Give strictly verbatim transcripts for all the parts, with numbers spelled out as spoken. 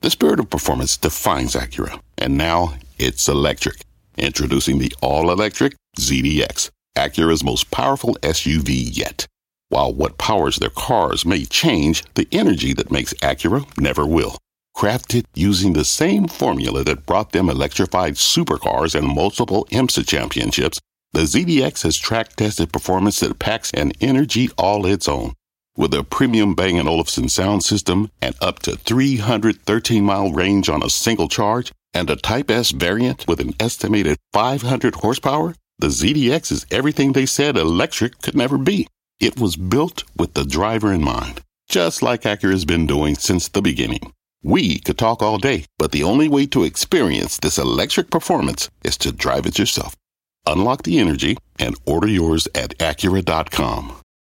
The spirit of performance defines Acura, and now it's electric. Introducing the all-electric Z D X, Acura's most powerful S U V yet. While what powers their cars may change, the energy that makes Acura never will. Crafted using the same formula that brought them electrified supercars and multiple IMSA championships, the Z D X has track-tested performance that packs an energy all its own. With a premium Bang and Olufsen sound system and up to three hundred thirteen mile range on a single charge, and a Type S variant with an estimated five hundred horsepower, the Z D X is everything they said electric could never be. It was built with the driver in mind, just like Acura's been doing since the beginning. We could talk all day, but the only way to experience this electric performance is to drive it yourself. Unlock the energy and order yours at Acura dot com.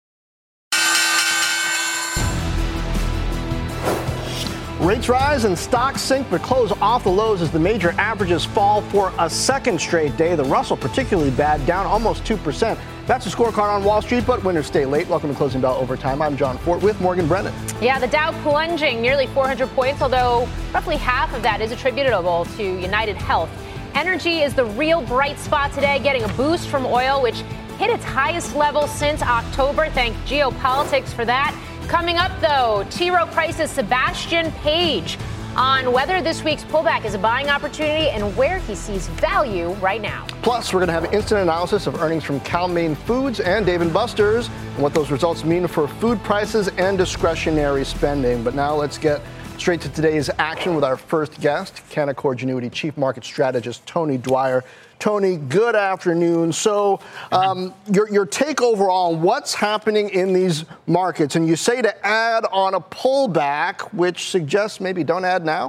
Rates rise and stocks sink but close off the lows as the major averages fall for a second straight day. The Russell particularly bad, down almost two percent. That's a scorecard on Wall Street, but winners stay late. Welcome to Closing Bell Overtime. I'm John Fort with Morgan Brennan. Yeah, the Dow plunging nearly four hundred points, although roughly half of that is attributable to United Health. Energy is the real bright spot today, getting a boost from oil, which hit its highest level since October. Thank geopolitics for that. Coming up, though, T. Rowe Price's Sebastian Page on whether this week's pullback is a buying opportunity and where he sees value right now. Plus, we're going to have an instant analysis of earnings from Cal-Maine Foods and Dave and Buster's and what those results mean for food prices and discretionary spending. But now let's get straight to today's action with our first guest, Canaccord Genuity Chief Market Strategist Tony Dwyer. Tony, good afternoon. So um, your, your take overall on what's happening in these markets, and you say to add on a pullback, which suggests maybe don't add now?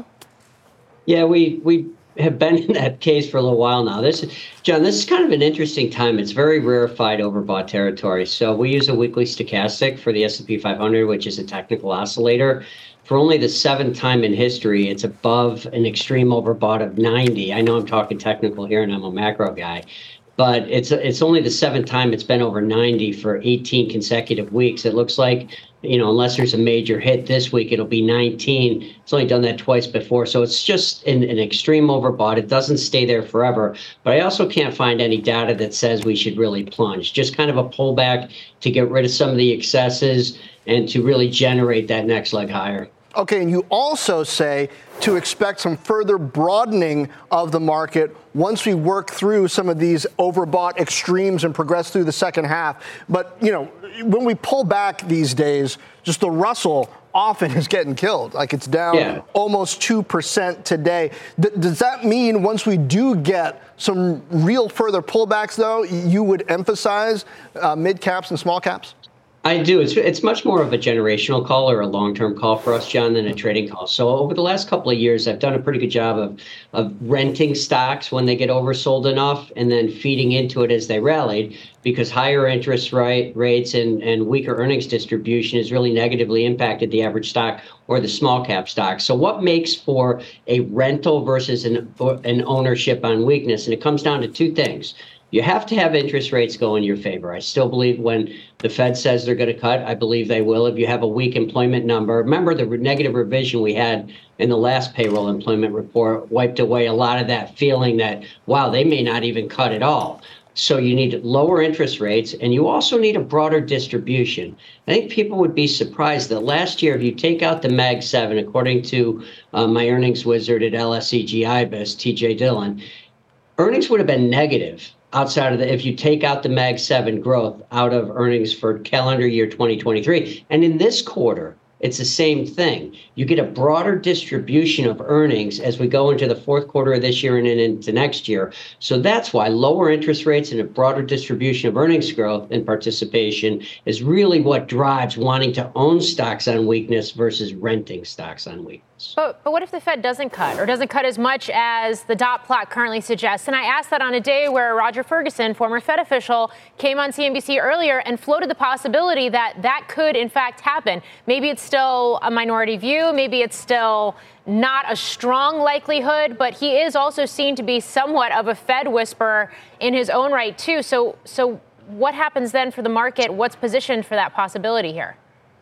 Yeah, we we have been in that case for a little while now. This, John, this is kind of an interesting time. It's very rarefied overbought territory. So we use a weekly stochastic for the S and P five hundred, which is a technical oscillator. For only the seventh time in history, it's above an extreme overbought of ninety. I know I'm talking technical here and I'm a macro guy, but it's it's only the seventh time it's been over ninety for eighteen consecutive weeks. It looks like, you know, unless there's a major hit this week, it'll be nineteen. It's only done that twice before. So it's just an, an extreme overbought. It doesn't stay there forever. But I also can't find any data that says we should really plunge. Just kind of a pullback to get rid of some of the excesses and to really generate that next leg higher. Okay, and you also say to expect some further broadening of the market once we work through some of these overbought extremes and progress through the second half. But, you know, when we pull back these days, just the Russell often is getting killed. Like it's down yeah. almost two percent today. Th- does that mean once we do get some real further pullbacks, though, you would emphasize uh, mid caps and small caps? I do. It's it's much more of a generational call or a long-term call for us, John, than a trading call. So over the last couple of years, I've done a pretty good job of of renting stocks when they get oversold enough and then feeding into it as they rallied, because higher interest rate rates and, and weaker earnings distribution has really negatively impacted the average stock or the small cap stock. So what makes for a rental versus an, an ownership on weakness? And it comes down to two things. You have to have interest rates go in your favor. I still believe when the Fed says they're going to cut, I believe they will. If you have a weak employment number, remember the negative revision we had in the last payroll employment report wiped away a lot of that feeling that, wow, they may not even cut at all. So you need lower interest rates, and you also need a broader distribution. I think people would be surprised that last year, if you take out the Mag seven, according to uh, my earnings wizard at L S E G I B I S, T J Dillon, earnings would have been negative outside of the, if you take out the Mag seven growth out of earnings for calendar year twenty twenty-three. And in this quarter, it's the same thing. You get a broader distribution of earnings as we go into the fourth quarter of this year and then into next year. So that's why lower interest rates and a broader distribution of earnings growth and participation is really what drives wanting to own stocks on weakness versus renting stocks on weakness. But, but what if the Fed doesn't cut or doesn't cut as much as the dot plot currently suggests? And I asked that on a day where Roger Ferguson, former Fed official, came on C N B C earlier and floated the possibility that that could, in fact, happen. Maybe it's still a minority view. Maybe it's still not a strong likelihood. But he is also seen to be somewhat of a Fed whisperer in his own right, too. So, so what happens then for the market? What's positioned for that possibility here?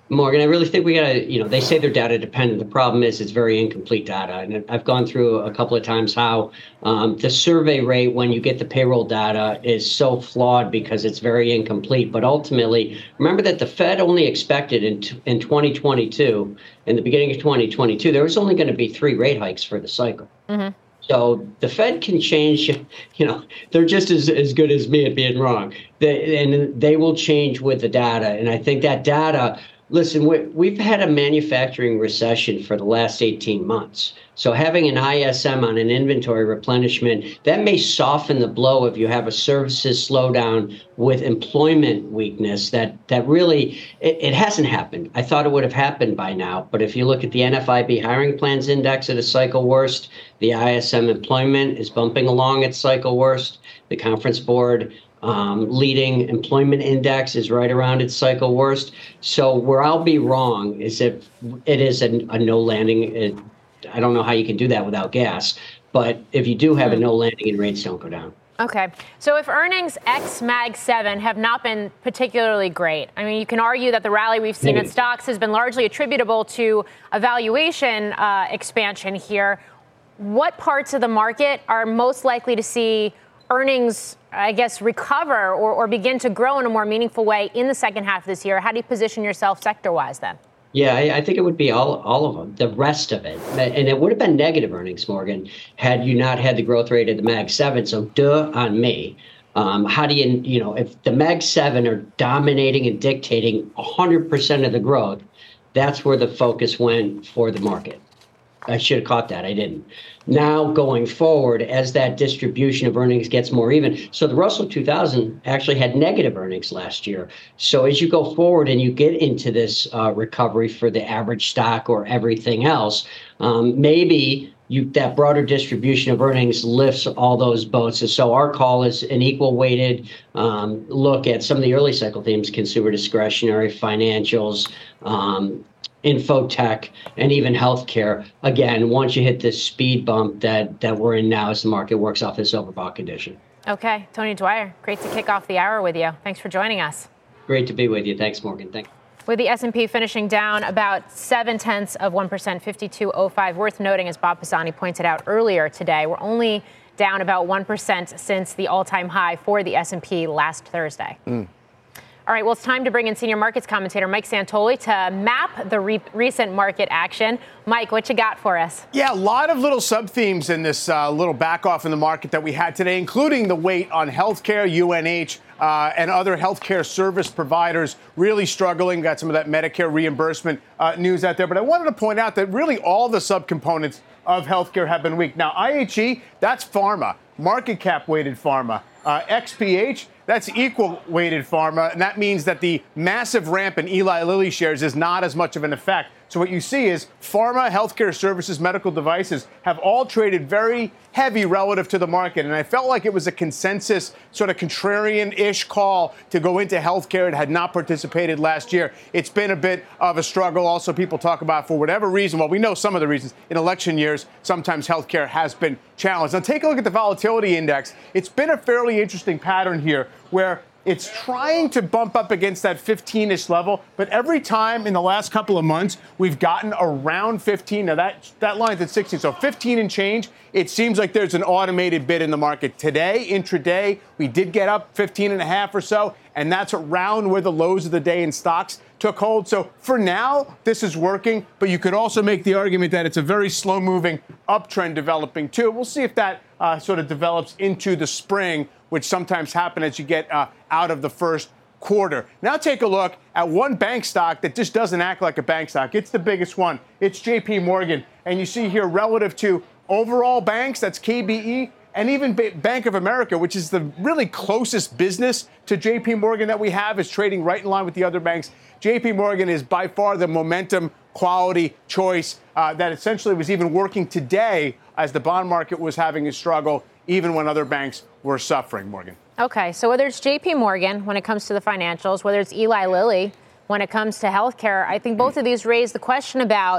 Morgan, I really think we got to, you know, they say they're data dependent. The problem is it's very incomplete data. And I've gone through a couple of times how um, the survey rate when you get the payroll data is so flawed because it's very incomplete. But ultimately, remember that the Fed only expected in, in twenty twenty-two, in the beginning of twenty twenty-two, there was only going to be three rate hikes for the cycle. Mm-hmm. So the Fed can change, you know, they're just as, as good as me at being wrong. They, and they will change with the data. And I think that data, listen, we, we've had a manufacturing recession for the last eighteen months. So having an I S M on an inventory replenishment, that may soften the blow if you have a services slowdown with employment weakness. That that really, it, it hasn't happened. I thought it would have happened by now. But if you look at the N F I B hiring plans index at a cycle worst, the I S M employment is bumping along at cycle worst. The Conference Board Um, leading employment index is right around its cycle worst. So where I'll be wrong is if it is a, a no landing. It, I don't know how you can do that without gas. But if you do have a no landing and rates don't go down. Okay. So if earnings ex Mag seven have not been particularly great, I mean, you can argue that the rally we've seen in stocks has been largely attributable to a valuation uh, expansion here. What parts of the market are most likely to see earnings, I guess, recover or, or begin to grow in a more meaningful way in the second half of this year? How do you position yourself sector-wise then? Yeah, I, I think it would be all all of them, the rest of it. And it would have been negative earnings, Morgan, had you not had the growth rate of the Mag seven. So duh on me. Um, how do you, you know, if the Mag seven are dominating and dictating one hundred percent of the growth, that's where the focus went for the market. I should have caught that. I didn't. Now going forward, as that distribution of earnings gets more even. So the Russell two thousand actually had negative earnings last year. So as you go forward and you get into this uh, recovery for the average stock or everything else, um, maybe you that broader distribution of earnings lifts all those boats. And so our call is an equal weighted um, look at some of the early cycle themes: consumer discretionary, financials, um, infotech, and even healthcare. Again, once you hit this speed bump that that we're in now as the market works off this overbought condition. Okay, Tony Dwyer, great to kick off the hour with you. Thanks for joining us. Great to be with you. Thanks, Morgan. Thanks. With the S and P finishing down about seven tenths of one percent, fifty-two oh five. Worth noting, as Bob Pisani pointed out earlier today, we're only down about one percent since the all-time high for the S and P last Thursday. Mm. All right, well, it's time to bring in senior markets commentator Mike Santoli to map the re- recent market action. Mike, what you got for us? Yeah, a lot of little sub-themes in this uh, little back off in the market that we had today, including the weight on healthcare, U N H, uh, and other healthcare service providers really struggling. Got some of that Medicare reimbursement uh, news out there. But I wanted to point out that really all the subcomponents of healthcare have been weak. Now, I H E, that's pharma, market cap weighted pharma. Uh, X P H, that's equal weighted pharma, and that means that the massive ramp in Eli Lilly shares is not as much of an effect. So what you see is pharma, healthcare services, medical devices have all traded very heavy relative to the market. And I felt like it was a consensus, sort of contrarian-ish call to go into healthcare. It had not participated last year. It's been a bit of a struggle. Also, people talk about, for whatever reason, well, we know some of the reasons. In election years, sometimes healthcare has been challenged. Now, take a look at the volatility index. It's been a fairly interesting pattern here where it's trying to bump up against that fifteen-ish level, but every time in the last couple of months, we've gotten around fifteen. Now, that that line's at sixteen, so fifteen and change. It seems like there's an automated bid in the market. Today, intraday, we did get up fifteen and a half or so, and that's around where the lows of the day in stocks took hold. So for now, this is working, but you could also make the argument that it's a very slow-moving uptrend developing, too. We'll see if that uh, sort of develops into the spring, which sometimes happen as you get uh, out of the first quarter. Now take a look at one bank stock that just doesn't act like a bank stock. It's the biggest one. It's J P Morgan. And you see here relative to overall banks, that's K B E, and even Bank of America, which is the really closest business to J P Morgan that we have, is trading right in line with the other banks. J P Morgan is by far the momentum quality choice uh, that essentially was even working today as the bond market was having a struggle, even when other banks were suffering, Morgan. Okay, so whether it's J P Morgan when it comes to the financials, whether it's Eli Lilly when it comes to healthcare, I think both of these raise the question about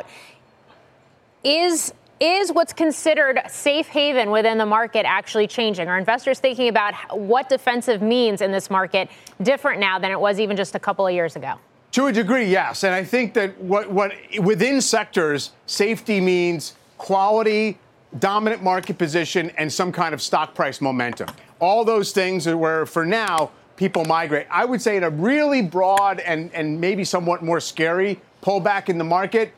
is is what's considered safe haven within the market actually changing? Are investors thinking about what defensive means in this market different now than it was even just a couple of years ago? To a degree, yes. And I think that what, what within sectors, safety means quality, dominant market position, and some kind of stock price momentum. All those things are where, for now, people migrate. I would say in a really broad and, and maybe somewhat more scary pullback in the market,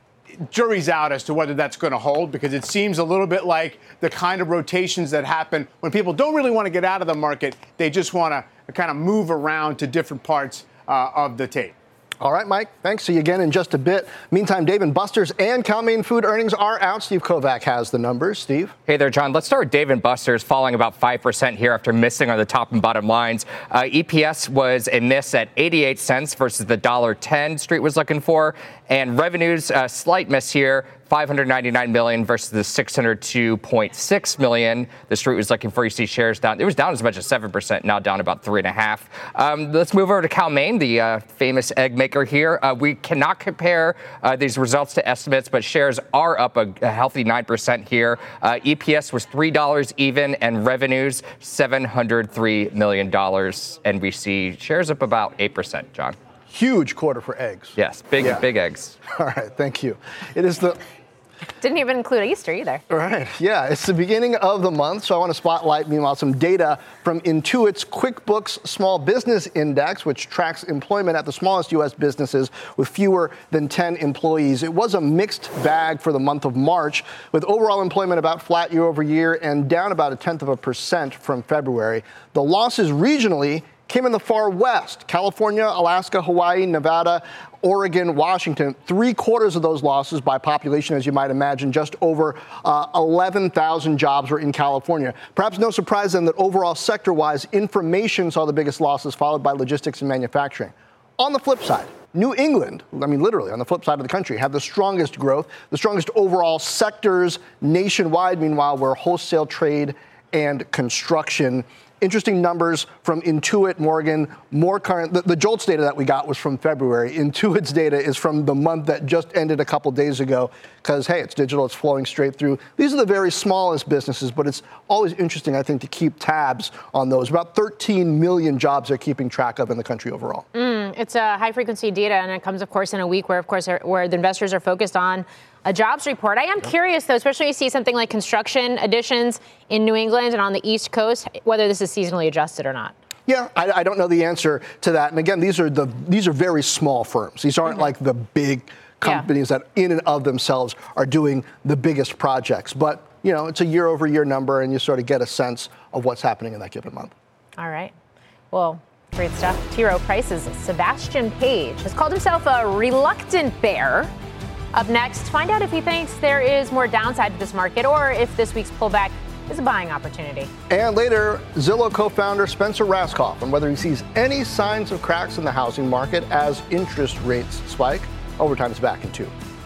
jury's out as to whether that's going to hold, because it seems a little bit like the kind of rotations that happen when people don't really want to get out of the market. They just want to kind of move around to different parts uh, of the tape. All right, Mike. Thanks. See you again in just a bit. Meantime, Dave and Buster's and Cal-Maine Food earnings are out. Steve Kovac has the numbers. Steve? Hey there, John. Let's start with Dave and Buster's, falling about five percent here after missing on the top and bottom lines. Uh, E P S was a miss at eighty-eight cents versus the one dollar ten Street was looking for. And revenues, a slight miss here, five hundred ninety-nine million dollars versus the six hundred two point six million dollars the Street was looking for. You see shares down. It was down as much as seven percent, now down about three point five percent. Um, let's move over to Cal-Maine, the uh, famous egg maker here. Uh, we cannot compare uh, these results to estimates, but shares are up a, a healthy nine percent here. Uh, E P S was three dollars even, and revenues seven hundred three million dollars. And we see shares up about eight percent, John. Huge quarter for eggs. Yes, big, yeah. big eggs. All right, thank you. It is the... Didn't even include Easter either. Right. Yeah, it's the beginning of the month, so I want to spotlight, meanwhile, some data from Intuit's QuickBooks Small Business Index, which tracks employment at the smallest U S businesses with fewer than ten employees. It was a mixed bag for the month of March, with overall employment about flat year over year and down about a tenth of a percent from February. The losses regionally came in the far west: California, Alaska, Hawaii, Nevada, Oregon, Washington. Three quarters of those losses by population, as you might imagine. Just over uh, eleven thousand jobs were in California. Perhaps no surprise then that overall sector-wise, information saw the biggest losses, followed by logistics and manufacturing. On the flip side, New England, I mean literally on the flip side of the country, have the strongest growth, the strongest overall sectors nationwide, meanwhile, were wholesale trade and construction. Interesting numbers from Intuit, Morgan, more current. The, the JOLTS data that we got was from February. Intuit's data is from the month that just ended a couple days ago because, hey, it's digital, it's flowing straight through. These are the very smallest businesses, but it's always interesting, I think, to keep tabs on those. About thirteen million jobs they're keeping track of in the country overall. Mm, it's a high-frequency data, and it comes, of course, in a week where, of course, where the investors are focused on a jobs report. I am yep. curious, though, especially when you see something like construction additions in New England and on the East Coast, whether this is seasonally adjusted or not. Yeah, I, I don't know the answer to that. And again, these are the these are very small firms. These aren't mm-hmm. like the big companies yeah. that in and of themselves are doing the biggest projects. But, you know, it's a year over year number, and you sort of get a sense of what's happening in that given month. All right. Well, great stuff. T. Rowe Price's Sebastian Page has called himself a reluctant bear. Up next, find out if he thinks there is more downside to this market or if this week's pullback is a buying opportunity. And later, Zillow co-founder Spencer Rascoff on whether he sees any signs of cracks in the housing market as interest rates spike. Overtime is back in two.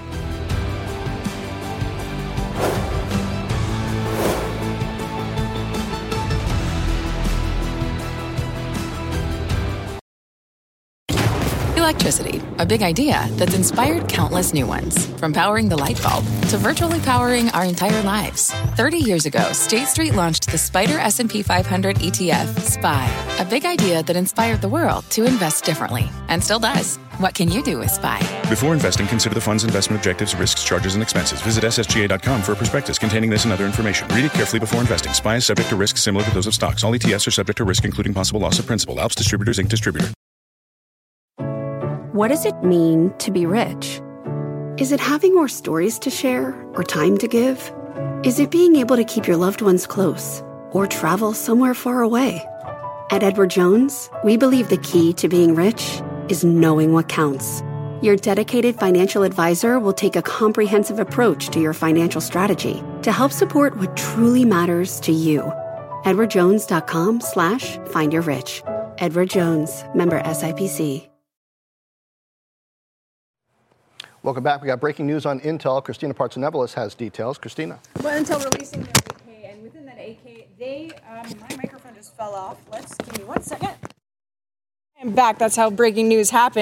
Electricity, a big idea that's inspired countless new ones. From powering the light bulb to virtually powering our entire lives. thirty years ago, State Street launched the Spider S and P five hundred E T F, S P Y. A big idea that inspired the world to invest differently. And still does. What can you do with S P Y? Before investing, consider the fund's investment objectives, risks, charges, and expenses. Visit S S G A dot com for a prospectus containing this and other information. Read it carefully before investing. S P Y is subject to risks similar to those of stocks. All E T Fs are subject to risk, including possible loss of principal. Alps Distributors, Incorporated Distributor. What does it mean to be rich? Is it having more stories to share or time to give? Is it being able to keep your loved ones close or travel somewhere far away? At Edward Jones, we believe the key to being rich is knowing what counts. Your dedicated financial advisor will take a comprehensive approach to your financial strategy to help support what truly matters to you. edward jones dot com slash find your rich. Edward Jones, member S I P C. Welcome back. We got breaking news on Intel. Christina Partsinevelos has details. Christina. Well, Intel releasing their A K, and within that A K, they, um, my microphone just fell off. Let's give me one second. I'm back. That's how breaking news happens.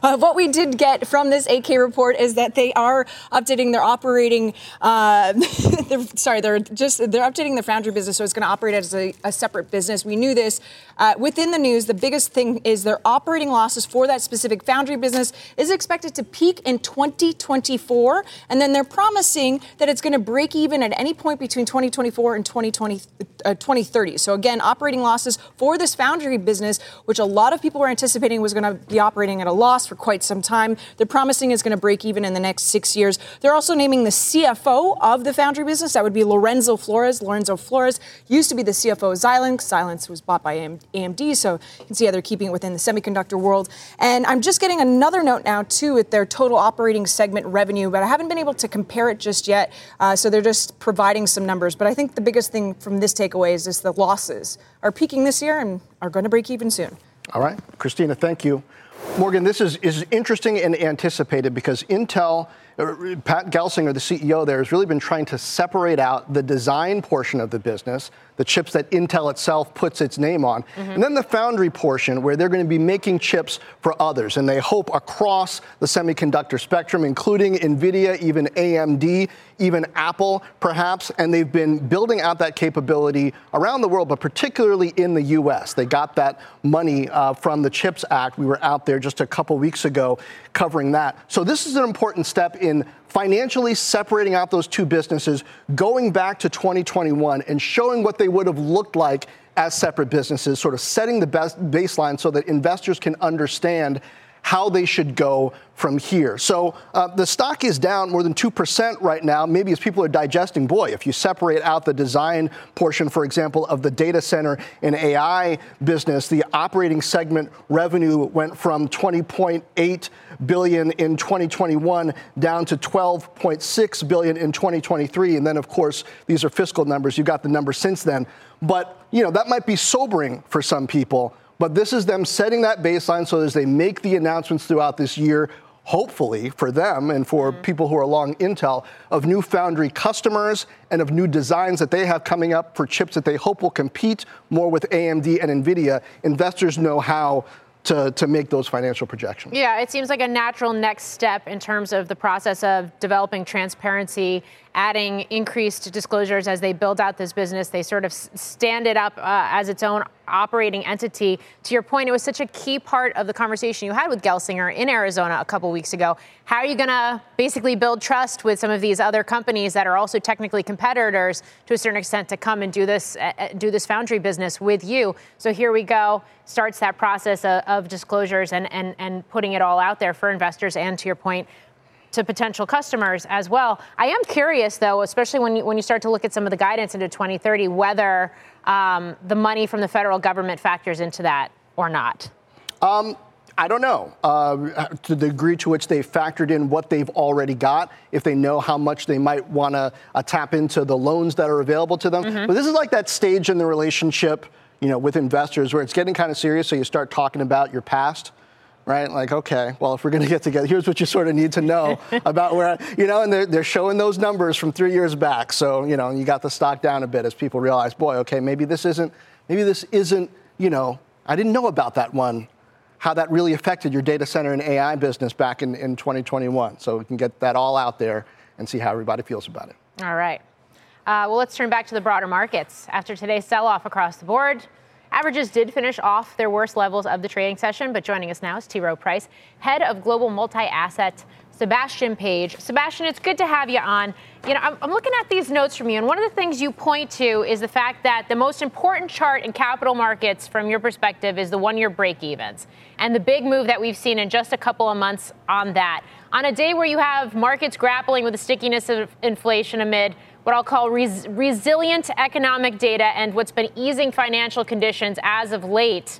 Uh, what we did get from this A K report is that they are updating their operating, uh, they're, sorry, they're just, they're updating the foundry business, so it's going to operate as a, a separate business. We knew this. Uh, within the news, the biggest thing is their operating losses for that specific foundry business is expected to peak in twenty twenty-four, and then they're promising that it's going to break even at any point between twenty twenty-four and twenty twenty, uh, twenty thirty. So again, operating losses for this foundry business, which a lot of people were anticipating was going to be operating at a loss for quite some time. They're promising it's going to break even in the next six years. They're also naming the C F O of the foundry business. That would be Lorenzo Flores. Lorenzo Flores used to be the C F O of Xilinx. Xilinx was bought by A M D, so you can see how they're keeping it within the semiconductor world. And I'm just getting another note now, too, with their total operating segment revenue, but I haven't been able to compare it just yet. Uh, so they're just providing some numbers. But I think the biggest thing from this takeaway is, is the losses are peaking this year and are going to break even soon. All right. Christina, thank you. Morgan, this is, is interesting and anticipated because Intel, Pat Gelsinger, the C E O there, has really been trying to separate out the design portion of the business, the chips that Intel itself puts its name on, mm-hmm. and then the foundry portion where they're going to be making chips for others. And they hope across the semiconductor spectrum, including NVIDIA, even A M D, even Apple, perhaps. And they've been building out that capability around the world, but particularly in the U S. They got that money uh, from the CHIPS Act. We were out there just a couple weeks ago covering that. So this is an important step in financially separating out those two businesses, going back to twenty twenty-one and showing what they would have looked like as separate businesses, sort of setting the best baseline so that investors can understand how they should go from here. So uh, the stock is down more than two percent right now, maybe as people are digesting, boy, if you separate out the design portion, for example, of the data center and A I business, the operating segment revenue went from twenty point eight billion dollars in twenty twenty-one down to twelve point six billion dollars in twenty twenty-three. And then, of course, these are fiscal numbers. You got the numbers since then. But, you know, that might be sobering for some people. But this is them setting that baseline so as they make the announcements throughout this year, hopefully for them and for mm-hmm. people who are along Intel, of new foundry customers and of new designs that they have coming up for chips that they hope will compete more with A M D and NVIDIA. Investors know how to, to make those financial projections. Yeah, it seems like a natural next step in terms of the process of developing transparency, adding increased disclosures as they build out this business. They sort of stand it up uh, as its own operating entity. To your point, it was such a key part of the conversation you had with Gelsinger in Arizona a couple weeks ago. How are you going to basically build trust with some of these other companies that are also technically competitors to a certain extent to come and do this, uh, do this foundry business with you? So here we go. Starts that process of, of disclosures and, and, and putting it all out there for investors and, to your point, to potential customers as well. I am curious, though, especially when you, when you start to look at some of the guidance into twenty thirty, whether um, the money from the federal government factors into that or not. Um, I don't know uh, to the degree to which they've factored in what they've already got, if they know how much they might want to uh, tap into the loans that are available to them. Mm-hmm. But this is like that stage in the relationship, you know, with investors where it's getting kind of serious, so you start talking about your past. Right? Like, okay, well, if we're going to get together, here's what you sort of need to know about where, you know, and they're, they're showing those numbers from three years back. So, you know, you got the stock down a bit as people realize, boy, okay, maybe this isn't, maybe this isn't, you know, I didn't know about that one, how that really affected your data center and A I business back in, in twenty twenty-one. So we can get that all out there and see how everybody feels about it. All right. Uh, well, let's turn back to the broader markets. After today's sell-off across the board, averages did finish off their worst levels of the trading session, but joining us now is T. Rowe Price, head of global multi-asset, Sebastian Page. Sebastian, it's good to have you on. You know, I'm, I'm looking at these notes from you, and one of the things you point to is the fact that the most important chart in capital markets, from your perspective, is the one-year break-evens, and the big move that we've seen in just a couple of months on that. On a day where you have markets grappling with the stickiness of inflation amid what I'll call res- resilient economic data and what's been easing financial conditions as of late,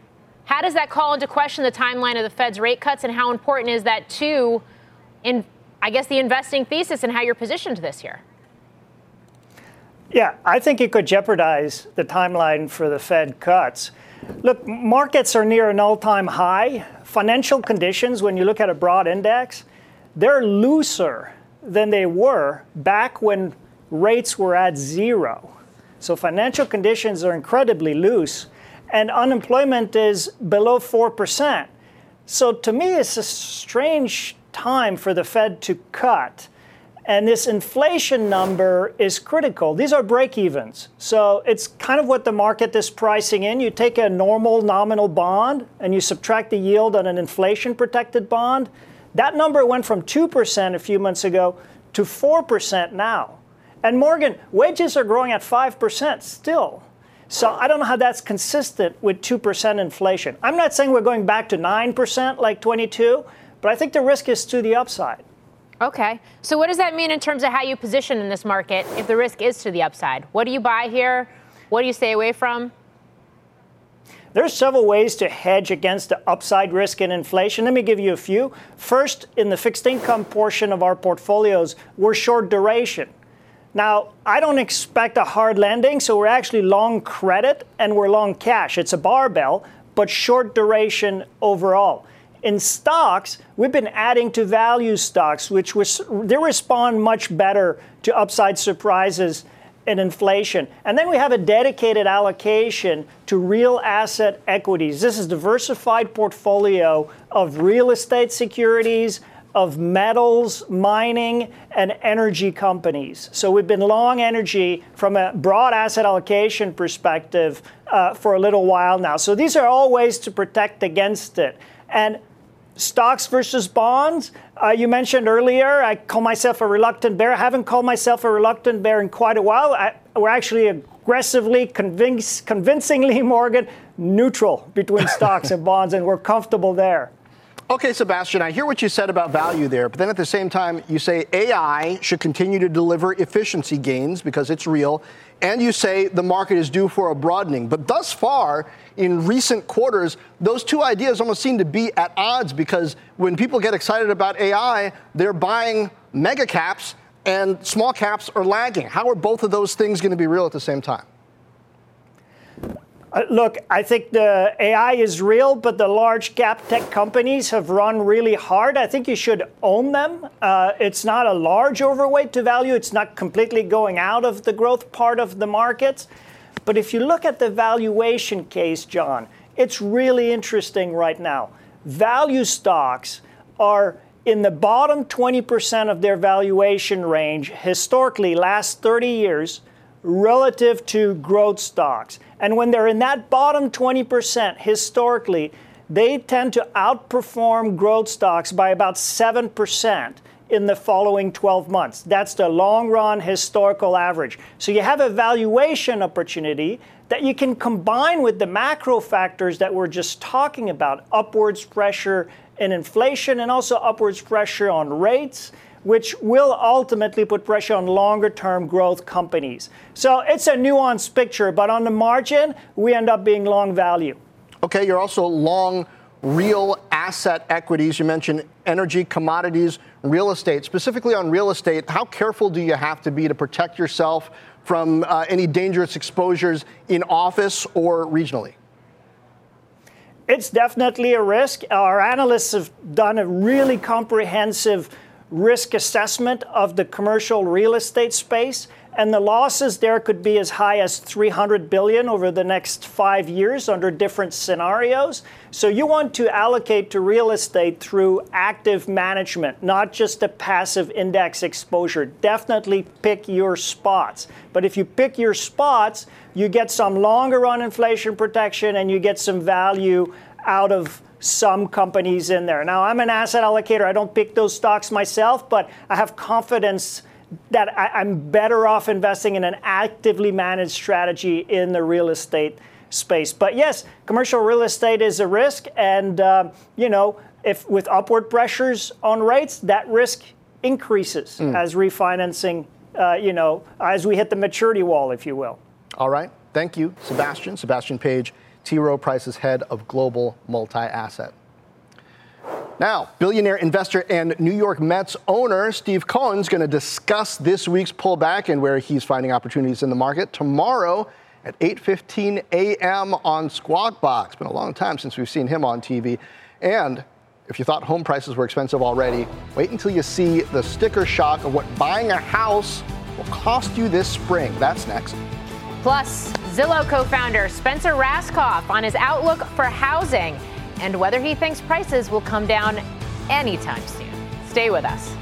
how does that call into question the timeline of the Fed's rate cuts, and how important is that to, in, I guess, the investing thesis and how you're positioned this year? Yeah, I think it could jeopardize the timeline for the Fed cuts. Look, markets are near an all-time high. Financial conditions, when you look at a broad index, they're looser than they were back when rates were at zero. So financial conditions are incredibly loose, and unemployment is below four percent. So to me, it's a strange time for the Fed to cut. And this inflation number is critical. These are break-evens. So it's kind of what the market is pricing in. You take a normal nominal bond and you subtract the yield on an inflation-protected bond. That number went from two percent a few months ago to four percent now. And Morgan, wages are growing at five percent still. So I don't know how that's consistent with two percent inflation. I'm not saying we're going back to nine percent like twenty-two, but I think the risk is to the upside. Okay. So what does that mean in terms of how you position in this market if the risk is to the upside? What do you buy here? What do you stay away from? There's several ways to hedge against the upside risk in inflation. Let me give you a few. First, in the fixed income portion of our portfolios, we're short duration. Now, I don't expect a hard landing, so we're actually long credit and we're long cash. It's a barbell, but short duration overall. In stocks, we've been adding to value stocks, which was, they respond much better to upside surprises in inflation. And then we have a dedicated allocation to real asset equities. This is a diversified portfolio of real estate securities, of metals, mining, and energy companies. So we've been long energy from a broad asset allocation perspective uh, for a little while now. So these are all ways to protect against it. And stocks versus bonds, uh, you mentioned earlier, I call myself a reluctant bear. I haven't called myself a reluctant bear in quite a while. I, we're actually aggressively, convince, convincingly, Morgan, neutral between stocks and bonds, and we're comfortable there. Okay, Sebastian, I hear what you said about value there, but then at the same time, you say A I should continue to deliver efficiency gains because it's real, and you say the market is due for a broadening. But thus far, in recent quarters, those two ideas almost seem to be at odds because when people get excited about A I, they're buying mega caps and small caps are lagging. How are both of those things going to be real at the same time? Uh, look, I think the A I is real, but the large cap tech companies have run really hard. I think you should own them. Uh, it's not a large overweight to value. It's not completely going out of the growth part of the markets. But if you look at the valuation case, John, it's really interesting right now. Value stocks are in the bottom twenty percent of their valuation range historically last thirty years relative to growth stocks. And when they're in that bottom twenty percent historically, they tend to outperform growth stocks by about seven percent in the following twelve months. That's the long run historical average. So you have a valuation opportunity that you can combine with the macro factors that we're just talking about, upwards pressure in inflation and also upwards pressure on rates, which will ultimately put pressure on longer-term growth companies. So it's a nuanced picture, but on the margin, we end up being long value. Okay, you're also long real asset equities. You mentioned energy, commodities, real estate. Specifically on real estate, how careful do you have to be to protect yourself from uh, any dangerous exposures in office or regionally? It's definitely a risk. Our analysts have done a really comprehensive risk assessment of the commercial real estate space, and the losses there could be as high as three hundred billion dollars over the next five years under different scenarios. So you want to allocate to real estate through active management, not just a passive index exposure. Definitely pick your spots. But if you pick your spots, you get some longer run inflation protection and you get some value out of some companies in there. Now, I'm an asset allocator. I don't pick those stocks myself, but I have confidence that I, I'm better off investing in an actively managed strategy in the real estate space. But yes, commercial real estate is a risk. And, uh, you know, if with upward pressures on rates, that risk increases mm. as refinancing, uh, you know, as we hit the maturity wall, if you will. All right. Thank you, Sebastian. Sebastian Page, T. Rowe Price's head of global multi-asset. Now, billionaire investor and New York Mets owner Steve Cohen's going to discuss this week's pullback and where he's finding opportunities in the market tomorrow at eight fifteen a.m. on Squawk Box. Been a long time since we've seen him on T V. And if you thought home prices were expensive already, wait until you see the sticker shock of what buying a house will cost you this spring. That's next. Plus, Zillow co-founder Spencer Rascoff on his outlook for housing and whether he thinks prices will come down anytime soon. Stay with us.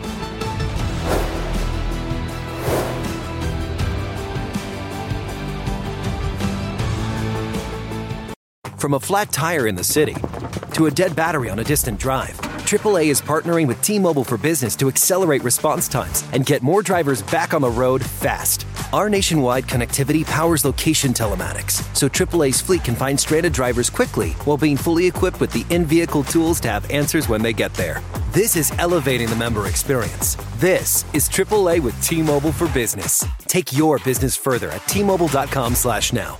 From a flat tire in the city to a dead battery on a distant drive, triple A is partnering with T-Mobile for Business to accelerate response times and get more drivers back on the road fast. Our nationwide connectivity powers location telematics, so triple A's fleet can find stranded drivers quickly while being fully equipped with the in-vehicle tools to have answers when they get there. This is elevating the member experience. This is triple A with T-Mobile for Business. Take your business further at T Mobile dot com slash now.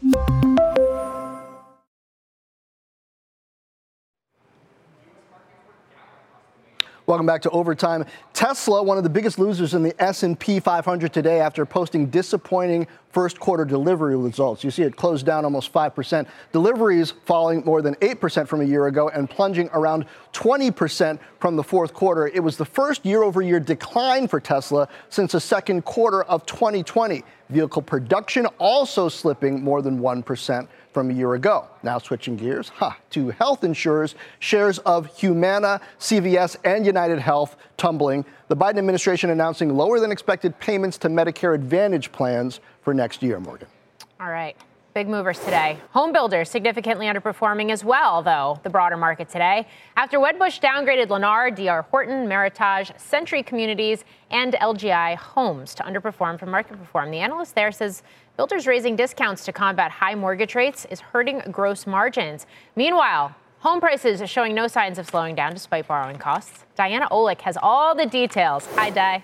Welcome back to Overtime. Tesla, one of the biggest losers in the S and P five hundred today after posting disappointing first quarter delivery results. You see it closed down almost five percent. Deliveries falling more than eight percent from a year ago and plunging around twenty percent from the fourth quarter. It was the first year-over-year decline for Tesla since the second quarter of twenty twenty. Vehicle production also slipping more than one percent from a year ago. Now switching gears huh, to health insurers, shares of Humana, C V S, and United Health tumbling. The Biden administration announcing lower than expected payments to Medicare Advantage plans for next year, Morgan. All right. Big movers today. Home builders significantly underperforming as well, though, the broader market today. After Wedbush downgraded Lennar, D R Horton, Meritage, Century Communities, and L G I Homes to underperform from market perform. The analyst there says builders raising discounts to combat high mortgage rates is hurting gross margins. Meanwhile, home prices are showing no signs of slowing down despite borrowing costs. Diana Olick has all the details. Hi, Di.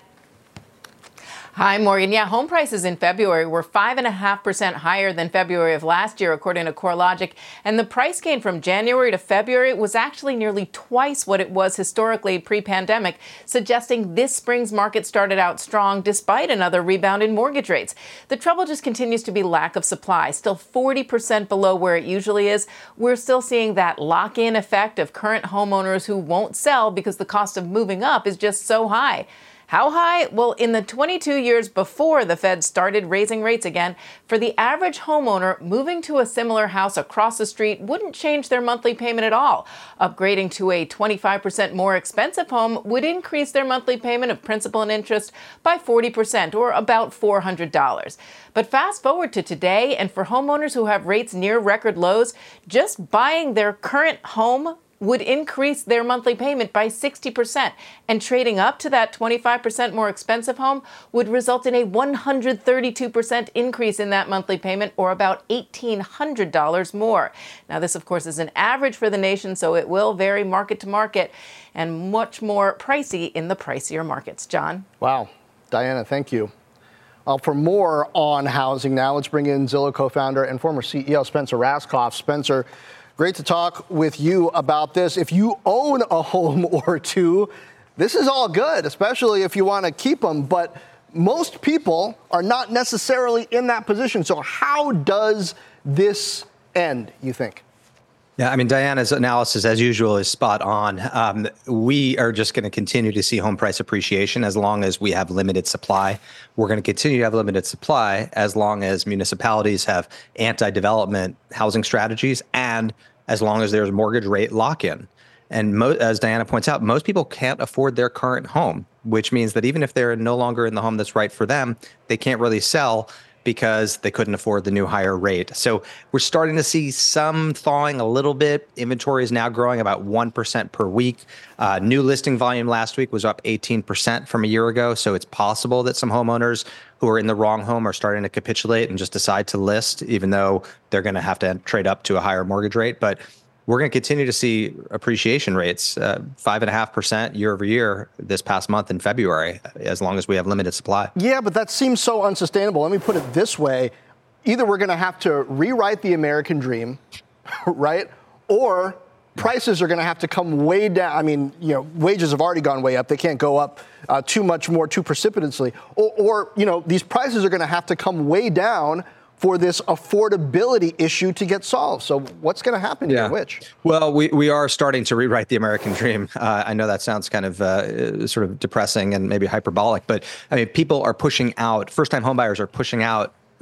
Hi, Morgan. Yeah, home prices in February were five point five percent higher than February of last year, according to CoreLogic. And the price gain from January to February was actually nearly twice what it was historically pre-pandemic, suggesting this spring's market started out strong despite another rebound in mortgage rates. The trouble just continues to be lack of supply, still forty percent below where it usually is. We're still seeing that lock-in effect of current homeowners who won't sell because the cost of moving up is just so high. How high? Well, in the twenty-two years before the Fed started raising rates again, for the average homeowner, moving to a similar house across the street wouldn't change their monthly payment at all. Upgrading to a twenty-five percent more expensive home would increase their monthly payment of principal and interest by forty percent, or about four hundred dollars. But fast forward to today, and for homeowners who have rates near record lows, just buying their current home would increase their monthly payment by sixty percent, and trading up to that twenty-five percent more expensive home would result in a one hundred thirty-two percent increase in that monthly payment, or about eighteen hundred dollars more. Now, this, of course, is an average for the nation, so it will vary market to market and much more pricey in the pricier markets. John? Wow. Diana, thank you. Uh, for more on housing now, let's bring in Zillow co-founder and former C E O Spencer Rascoff. Spencer, great to talk with you about this. If you own a home or two, this is all good, especially if you want to keep them. But most people are not necessarily in that position. So how does this end, you think? Yeah, I mean, Diana's analysis, as usual, is spot on. Um, we are just going to continue to see home price appreciation as long as we have limited supply. We're going to continue to have limited supply as long as municipalities have anti-development housing strategies and as long as there's mortgage rate lock-in. And mo- as Diana points out, most people can't afford their current home, which means that even if they're no longer in the home that's right for them, they can't really sell because they couldn't afford the new higher rate. So we're starting to see some thawing a little bit. Inventory is now growing about one percent per week. Uh, new listing volume last week was up eighteen percent from a year ago. So it's possible that some homeowners who are in the wrong home are starting to capitulate and just decide to list, even though they're going to have to trade up to a higher mortgage rate. But we're going to continue to see appreciation rates, uh, five and a half percent year over year this past month in February, as long as we have limited supply. Yeah, but that seems so unsustainable. Let me put it this way. Either we're going to have to rewrite the American dream, right? Or prices are going to have to come way down. I mean, you know, wages have already gone way up. They can't go up uh, too much more, too precipitously. Or, or, you know, these prices are going to have to come way down for this affordability issue to get solved. So what's going to happen yeah. here? Which? Well, we, we are starting to rewrite the American dream. Uh, I know that sounds kind of uh, sort of depressing and maybe hyperbolic, but I mean, people are pushing out, first-time homebuyers are pushing out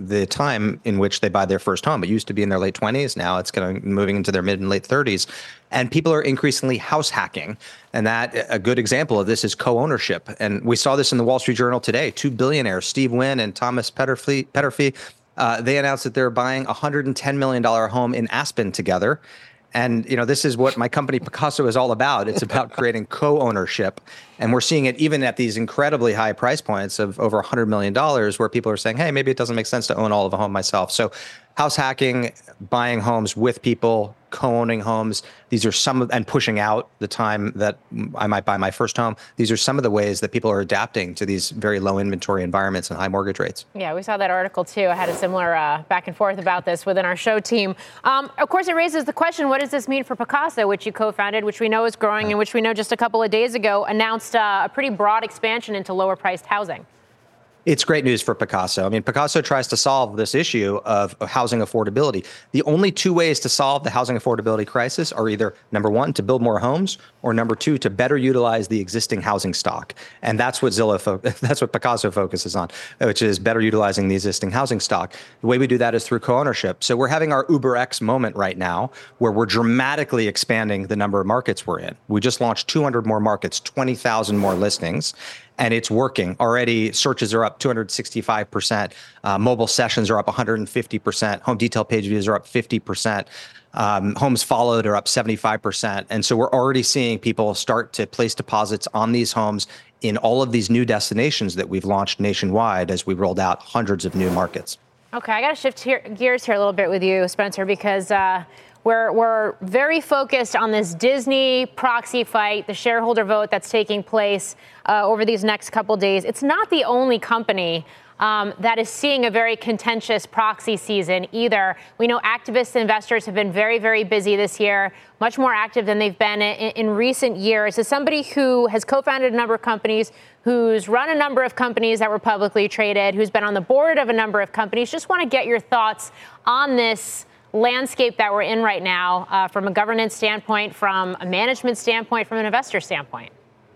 the time in which they buy their first home. It used to be in their late twenties. Now it's going to moving into their mid and late thirties. And people are increasingly house hacking. And that a good example of this is co-ownership. And we saw this in the Wall Street Journal today. Two billionaires, Steve Wynn and Thomas Petterfee, Petterfee uh, they announced that they're buying a one hundred ten million dollars home in Aspen together. And, you know, this is what my company Pacaso is all about. It's about creating co-ownership. And we're seeing it even at these incredibly high price points of over one hundred million dollars where people are saying, hey, maybe it doesn't make sense to own all of a home myself. So house hacking, buying homes with people, co-owning homes. These are some of, and pushing out the time that I might buy my first home. These are some of the ways that people are adapting to these very low inventory environments and high mortgage rates. Yeah, we saw that article too. I had a similar uh, back and forth about this within our show team. Um, of course, it raises the question, what does this mean for Pacaso, which you co-founded, which we know is growing and which we know just a couple of days ago announced uh, a pretty broad expansion into lower priced housing? It's great news for Pacaso. I mean, Pacaso tries to solve this issue of housing affordability. The only two ways to solve the housing affordability crisis are either, number one, to build more homes, or number two, to better utilize the existing housing stock. And that's what Zillow, fo- that's what Pacaso focuses on, which is better utilizing the existing housing stock. The way we do that is through co-ownership. So we're having our UberX moment right now, where we're dramatically expanding the number of markets we're in. We just launched two hundred more markets, twenty thousand more listings. And it's working. Already, searches are up two hundred sixty-five percent. Uh, mobile sessions are up one hundred fifty percent. Home detail page views are up fifty percent. Um, homes followed are up seventy-five percent. And so we're already seeing people start to place deposits on these homes in all of these new destinations that we've launched nationwide as we rolled out hundreds of new markets. Okay, I got to shift here, gears here a little bit with you, Spencer, because uh, We're, we're very focused on this Disney proxy fight, the shareholder vote that's taking place uh, over these next couple days. It's not the only company um, that is seeing a very contentious proxy season either. We know activist investors have been very, very busy this year, much more active than they've been in, in recent years. As somebody who has co-founded a number of companies, who's run a number of companies that were publicly traded, who's been on the board of a number of companies, just want to get your thoughts on this landscape that we're in right now uh, from a governance standpoint, from a management standpoint, from an investor standpoint?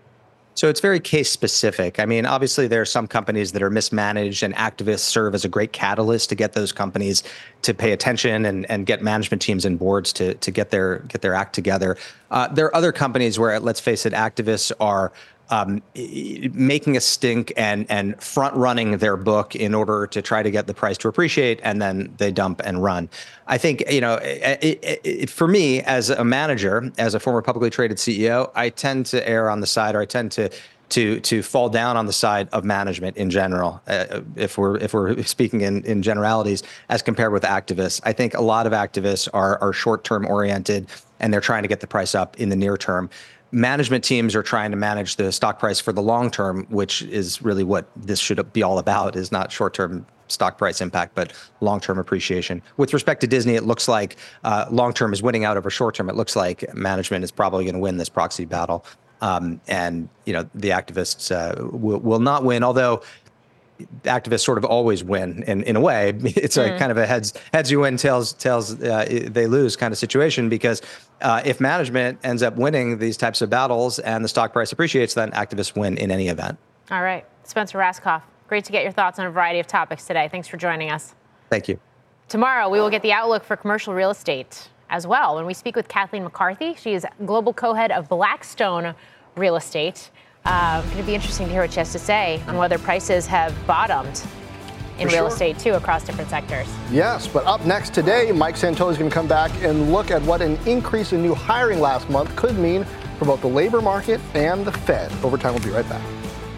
So it's very case specific. I mean, obviously, there are some companies that are mismanaged, and activists serve as a great catalyst to get those companies to pay attention and, and get management teams and boards to, to get their get their act together. Uh, there are other companies where, let's face it, activists are Um, making a stink and and front running their book in order to try to get the price to appreciate, and then they dump and run. I think, you know, it, it, it, for me as a manager, as a former publicly traded C E O, I tend to err on the side, or I tend to to to fall down on the side of management in general. Uh, if we're if we're speaking in in generalities, as compared with activists, I think a lot of activists are are short term oriented, and they're trying to get the price up in the near term. Management teams are trying to manage the stock price for the long term, which is really what this should be all about, is not short-term stock price impact, but long-term appreciation. With respect to Disney, it looks like uh, long-term is winning out over short-term. It looks like management is probably going to win this proxy battle. Um, and, you know, the activists uh, will, will not win, although activists sort of always win in, in a way. It's a mm. kind of a heads heads you win, tails tails uh, they lose kind of situation, because uh, if management ends up winning these types of battles and the stock price appreciates, then activists win in any event. All right. Spencer Rascoff, great to get your thoughts on a variety of topics today. Thanks for joining us. Thank you. Tomorrow, we will get the outlook for commercial real estate as well when we speak with Kathleen McCarthy. She is global co-head of Blackstone Real Estate. Uh, it's going to be interesting to hear what she has to say on whether prices have bottomed in For real sure. estate, too, across different sectors. Yes, but up next today, Mike Santoli is going to come back and look at what an increase in new hiring last month could mean for both the labor market and the Fed. Overtime, we'll be right back.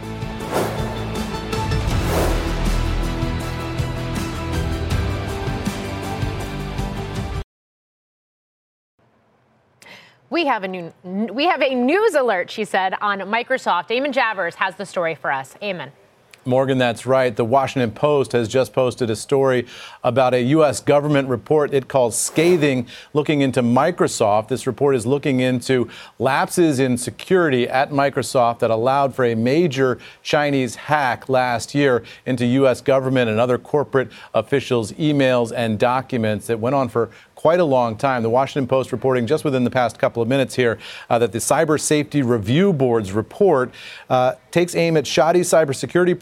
We have a new we have a news alert, she said, on Microsoft. Eamon Javers has the story for us. Eamon. Morgan, that's right. The Washington Post has just posted a story about a U S government report it calls scathing, looking into Microsoft. This report is looking into lapses in security at Microsoft that allowed for a major Chinese hack last year into U S government and other corporate officials' emails and documents that went on for quite a long time. The Washington Post reporting just within the past couple of minutes here uh, that the Cyber Safety Review Board's report uh, takes aim at shoddy cybersecurity practices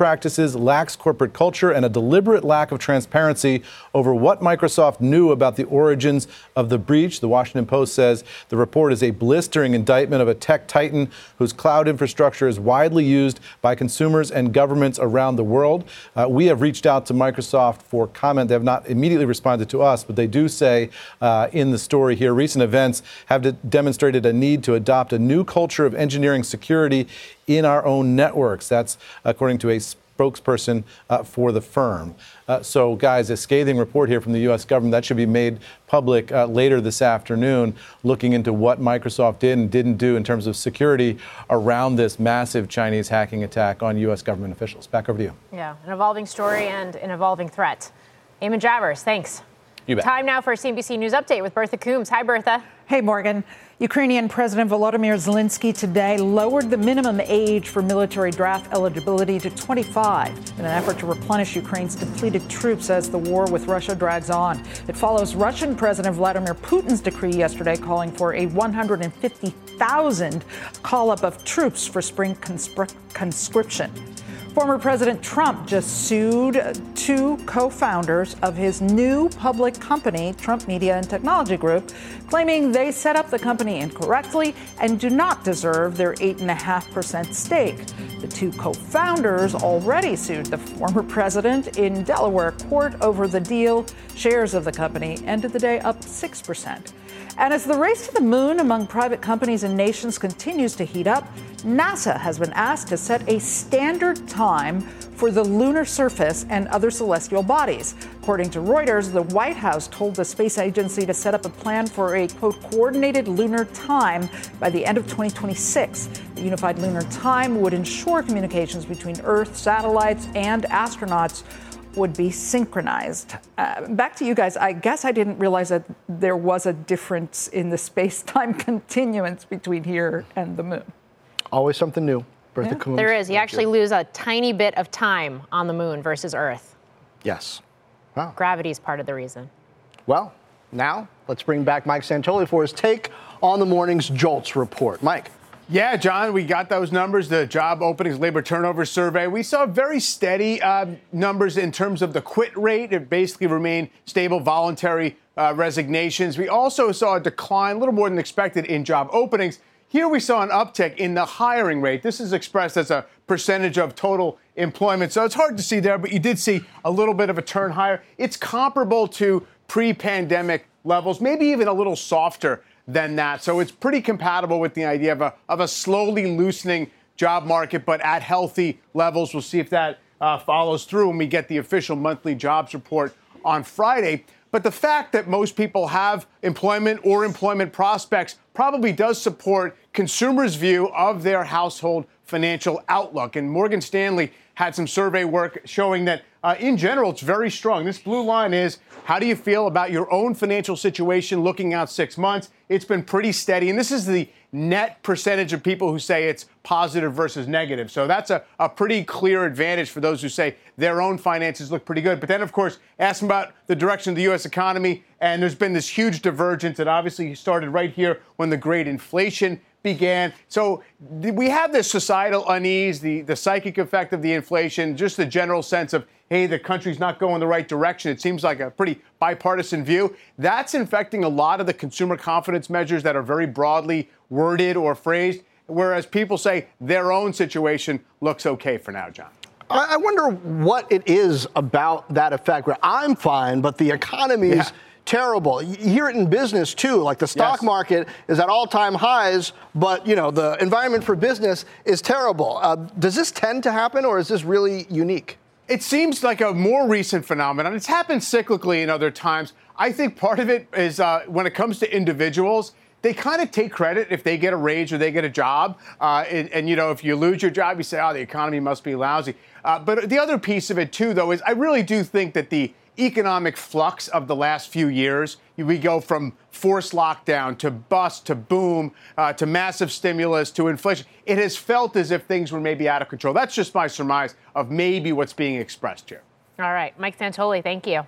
practices, lax corporate culture, and a deliberate lack of transparency over what Microsoft knew about the origins of the breach. The Washington Post says the report is a blistering indictment of a tech titan whose cloud infrastructure is widely used by consumers and governments around the world. Uh, we have reached out to Microsoft for comment. They have not immediately responded to us, but they do say uh, in the story here, recent events have de- demonstrated a need to adopt a new culture of engineering security in our own networks. That's according to a spokesperson uh, for the firm. Uh, so, guys, a scathing report here from the U S government that should be made public uh, later this afternoon, looking into what Microsoft did and didn't do in terms of security around this massive Chinese hacking attack on U S government officials. Back over to you. Yeah, an evolving story and an evolving threat. Eamon Javers, thanks. You bet. Time now for a C N B C News update with Bertha Coombs. Hi, Bertha. Hey, Morgan. Ukrainian President Volodymyr Zelensky today lowered the minimum age for military draft eligibility to twenty-five in an effort to replenish Ukraine's depleted troops as the war with Russia drags on. It follows Russian President Vladimir Putin's decree yesterday calling for a one hundred fifty thousand call-up of troops for spring conscri- conscription. Former President Trump just sued two co-founders of his new public company, Trump Media and Technology Group, claiming they set up the company incorrectly and do not deserve their eight point five percent stake. The two co-founders already sued the former president in Delaware court over the deal. Shares of the company ended the day up six percent. And as the race to the moon among private companies and nations continues to heat up, NASA has been asked to set a standard time for the lunar surface and other celestial bodies. According to Reuters, the White House told the space agency to set up a plan for a, quote, coordinated lunar time by the end of twenty twenty-six. The unified lunar time would ensure communications between Earth, satellites, and astronauts would be synchronized. Uh, back to you guys. I guess I didn't realize that there was a difference in the space-time continuance between here and the moon. Always something new. Bertha Yeah. Coombs. There is. You actually lose a tiny bit of time on the moon versus Earth. Yes. Wow. Gravity is part of the reason. Well, now let's bring back Mike Santoli for his take on the morning's JOLTS report. Mike. Yeah, John, we got those numbers, the job openings, labor turnover survey. We saw very steady uh, numbers in terms of the quit rate. It basically remained stable, voluntary uh, resignations. We also saw a decline, a little more than expected, in job openings. Here we saw an uptick in the hiring rate. This is expressed as a percentage of total employment. So it's hard to see there, but you did see a little bit of a turn higher. It's comparable to pre-pandemic levels, maybe even a little softer than that. So it's pretty compatible with the idea of a, of a slowly loosening job market, but at healthy levels. We'll see if that uh, follows through when we get the official monthly jobs report on Friday. But the fact that most people have employment or employment prospects probably does support consumers' view of their household financial outlook. And Morgan Stanley had some survey work showing that uh, in general, it's very strong. This blue line is, how do you feel about your own financial situation looking out six months? It's been pretty steady. And this is the net percentage of people who say it's positive versus negative. So that's a, a pretty clear advantage for those who say their own finances look pretty good. But then, of course, ask them about the direction of the U S economy. And there's been this huge divergence that obviously started right here when the great inflation began. So we have this societal unease, the, the psychic effect of the inflation, just the general sense of, hey, the country's not going the right direction. It seems like a pretty bipartisan view. That's infecting a lot of the consumer confidence measures that are very broadly worded or phrased, whereas people say their own situation looks okay for now, John. I wonder what it is about that effect where I'm fine, but the economy is yeah. terrible. You hear it in business, too. Like the stock yes. market is at all-time highs, but, you know, the environment for business is terrible. Uh, does this tend to happen, or is this really unique? It seems like a more recent phenomenon. It's happened cyclically in other times. I think part of it is uh, when it comes to individuals, they kind of take credit if they get a raise or they get a job. Uh, and, and, you know, if you lose your job, you say, oh, the economy must be lousy. Uh, but the other piece of it, too, though, is I really do think that the economic flux of the last few years, we go from forced lockdown to bust to boom uh, to massive stimulus to inflation. It has felt as if things were maybe out of control. That's just my surmise of maybe what's being expressed here. All right. Mike Santoli, thank you.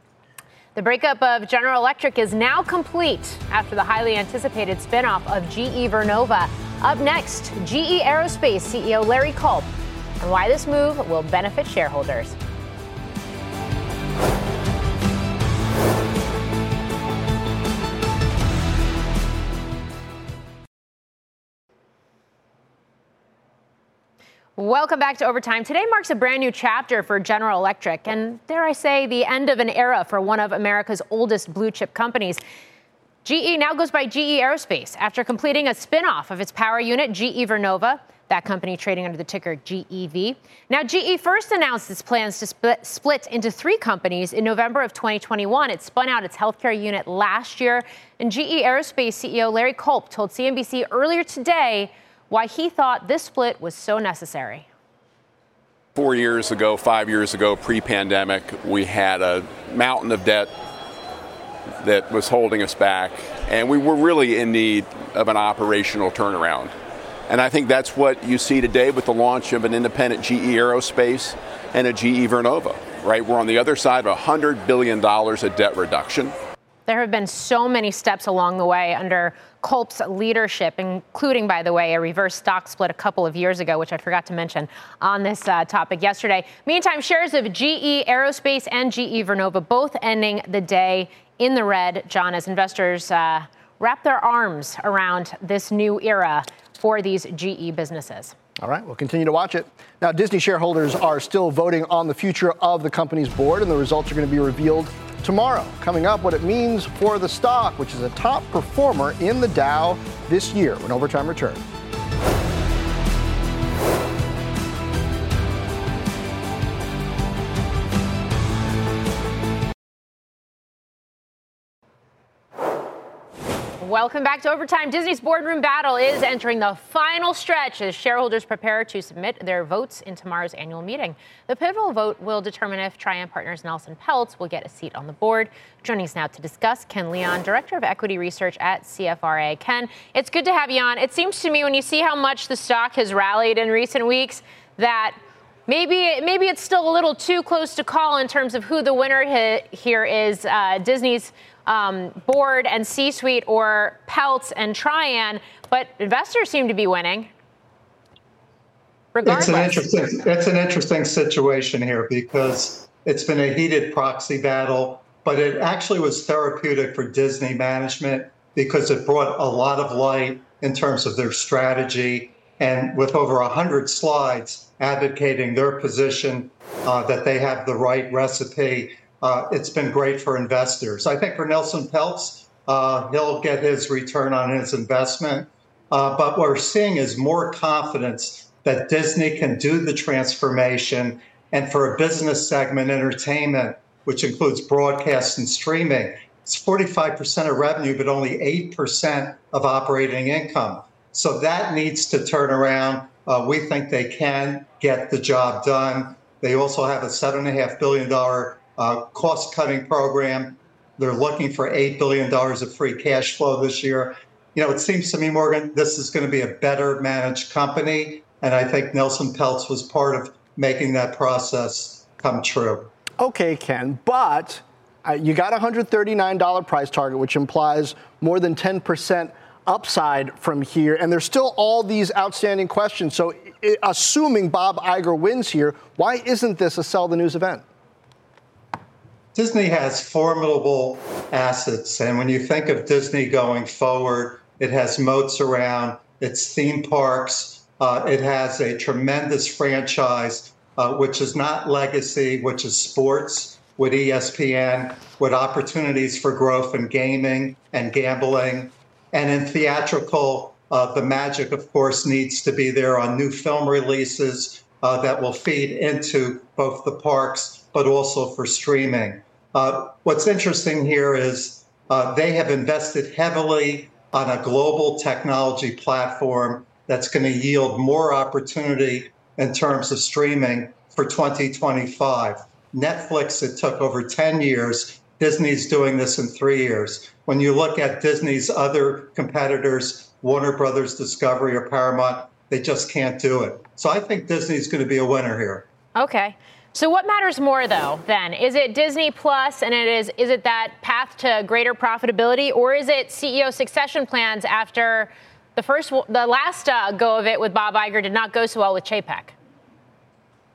The breakup of General Electric is now complete after the highly anticipated spinoff of G E Vernova. Up next, G E Aerospace C E O Larry Culp and why this move will benefit shareholders. Welcome back to Overtime. Today marks a brand new chapter for General Electric, and dare I say, the end of an era for one of America's oldest blue chip companies. G E now goes by G E Aerospace after completing a spinoff of its power unit, G E Vernova, that company trading under the ticker G E V. Now, G E first announced its plans to split, split into three companies in November of twenty twenty-one. It spun out its healthcare unit last year, and G E Aerospace C E O Larry Culp told C N B C earlier today why he thought this split was so necessary. Four years ago, five years ago, pre-pandemic, we had a mountain of debt that was holding us back, and we were really in need of an operational turnaround. And I think that's what you see today with the launch of an independent G E Aerospace and a G E Vernova, right? We're on the other side of one hundred billion dollars of debt reduction. There have been so many steps along the way under Culp's leadership, including, by the way, a reverse stock split a couple of years ago, which I forgot to mention on this uh, topic yesterday. Meantime, shares of G E Aerospace and G E Vernova both ending the day in the red, John, as investors uh, wrap their arms around this new era for these G E businesses. All right, we'll continue to watch it. Now, Disney shareholders are still voting on the future of the company's board, and the results are going to be revealed tomorrow. Coming up, what it means for the stock, which is a top performer in the Dow this year. When Overtime returns. Welcome back to Overtime. Disney's boardroom battle is entering the final stretch as shareholders prepare to submit their votes in tomorrow's annual meeting. The pivotal vote will determine if Trian Partners Nelson Peltz will get a seat on the board. Joining us now to discuss, Ken Leon, Director of Equity Research at C F R A. Ken, it's good to have you on. It seems to me when you see how much the stock has rallied in recent weeks that maybe maybe it's still a little too close to call in terms of who the winner he- here is, uh, Disney's Um, board and C-suite or Peltz and Trian, but investors seem to be winning. Regardless. It's an interesting, it's an interesting situation here because it's been a heated proxy battle, but it actually was therapeutic for Disney management because it brought a lot of light in terms of their strategy, and with over one hundred slides advocating their position uh, that they have the right recipe. Uh, it's been great for investors. I think for Nelson Peltz, uh, he'll get his return on his investment. Uh, but what we're seeing is more confidence that Disney can do the transformation. And for a business segment, entertainment, which includes broadcast and streaming, it's forty-five percent of revenue, but only eight percent of operating income. So that needs to turn around. Uh, we think they can get the job done. They also have a seven point five billion dollars Uh, cost-cutting program. They're looking for eight billion dollars of free cash flow this year. You know, it seems to me, Morgan, this is going to be a better managed company, and I think Nelson Peltz was part of making that process come true. Okay, Ken, but uh, you got a one hundred thirty-nine dollars price target, which implies more than ten percent upside from here, and there's still all these outstanding questions. So I- assuming Bob Iger wins here, why isn't this a sell the news event? Disney has formidable assets, and when you think of Disney going forward, it has moats around its theme parks. Uh, it has a tremendous franchise, uh, which is not legacy, which is sports with E S P N, with opportunities for growth in gaming and gambling. And in theatrical, uh, the magic, of course, needs to be there on new film releases uh, that will feed into both the parks, but also for streaming. Uh, what's interesting here is uh, they have invested heavily on a global technology platform that's going to yield more opportunity in terms of streaming for twenty twenty-five. Netflix, it took over ten years. Disney's doing this in three years. When you look at Disney's other competitors, Warner Brothers Discovery or Paramount, they just can't do it. So I think Disney's going to be a winner here. Okay. So what matters more, though, then? Is it Disney Plus, and it is is it that path to greater profitability, or is it C E O succession plans after the first, the last uh, go of it with Bob Iger did not go so well with Chapek?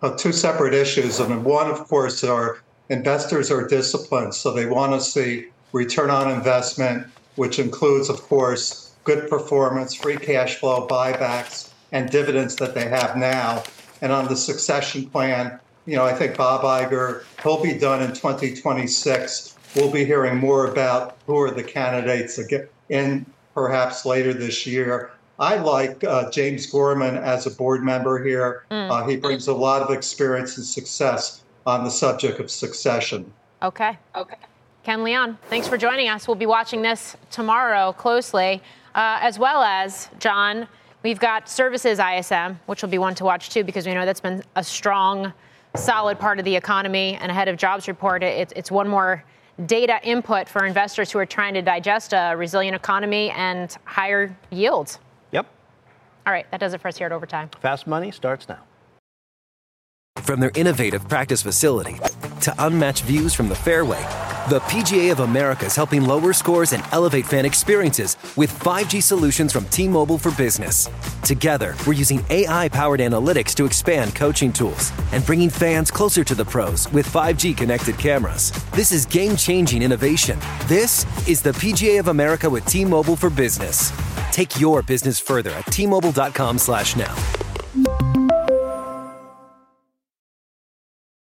uh, two separate issues. I mean, one, of course, are investors are disciplined, so they want to see return on investment, which includes, of course, good performance, free cash flow, buybacks, and dividends that they have now. And on the succession plan, you know, I think Bob Iger, he'll be done in twenty twenty-six. We'll be hearing more about who are the candidates that get in perhaps later this year. I like uh, James Gorman as a board member here. Mm. Uh, he brings a lot of experience and success on the subject of succession. Okay. Okay. Ken Leon, thanks for joining us. We'll be watching this tomorrow closely, uh, as well as, John, we've got services I S M, which will be one to watch too, because we know that's been a strong, solid part of the economy. And ahead of jobs report, it, it's one more data input for investors who are trying to digest a resilient economy and higher yields. Yep. All right, that does it for us here at Overtime. Fast Money starts now. From their innovative practice facility to unmatched views from the fairway, the P G A of America is helping lower scores and elevate fan experiences with five G solutions from T-Mobile for Business. Together, we're using A I-powered analytics to expand coaching tools and bringing fans closer to the pros with five G connected cameras. This is game-changing innovation. This is the P G A of America with T-Mobile for Business. Take your business further at T Mobile dot com slash now.